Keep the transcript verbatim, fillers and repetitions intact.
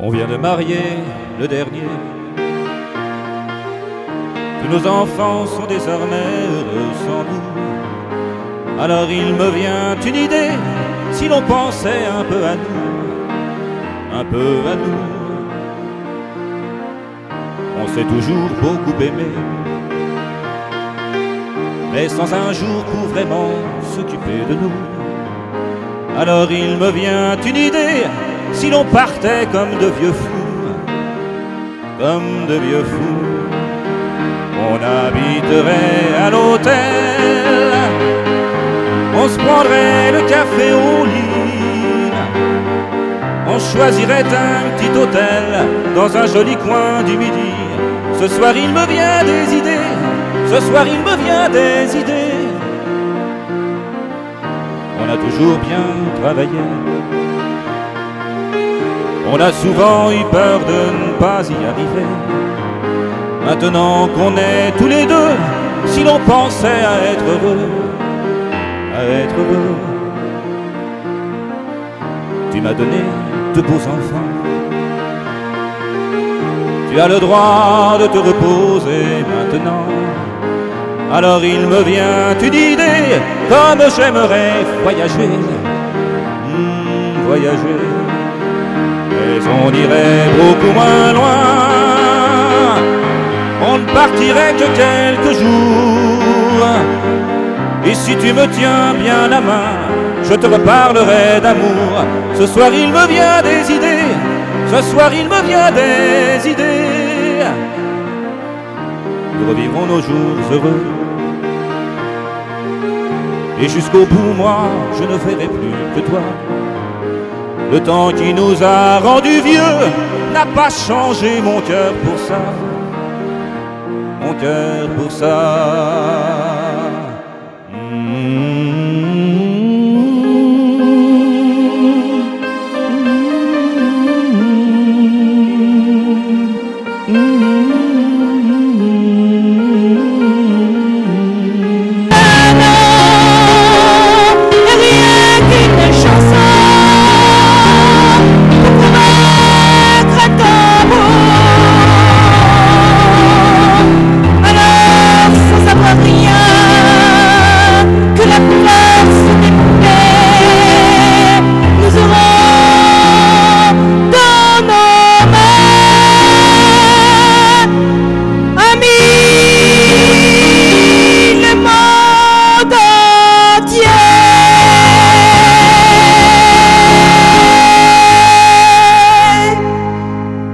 On vient de marier le dernier. Tous nos enfants sont désormais heureux sans nous. Alors il me vient une idée, si l'on pensait un peu à nous, un peu à nous. On s'est toujours beaucoup aimé, mais sans un jour pour vraiment s'occuper de nous. Alors il me vient une idée, si l'on partait comme de vieux fous, comme de vieux fous. On habiterait à l'hôtel, on se prendrait le café au lit, on choisirait un petit hôtel dans un joli coin du midi. Ce soir il me vient des idées, ce soir il me vient des idées. On a toujours bien travaillé, on a souvent eu peur de ne pas y arriver. Maintenant qu'on est tous les deux, si l'on pensait à être heureux, à être heureux. Tu m'as donné de beaux enfants, tu as le droit de te reposer maintenant. Alors il me vient une idée, comme j'aimerais voyager, mmh, voyager. Mais on irait beaucoup moins loin, on ne partirait que quelques jours. Et si tu me tiens bien la main, je te reparlerai d'amour. Ce soir il me vient des idées, ce soir il me vient des idées. Nous revivrons nos jours heureux, et jusqu'au bout moi je ne verrai plus que toi. Le temps qui nous a rendus vieux n'a pas changé mon cœur pour ça, mon cœur pour ça.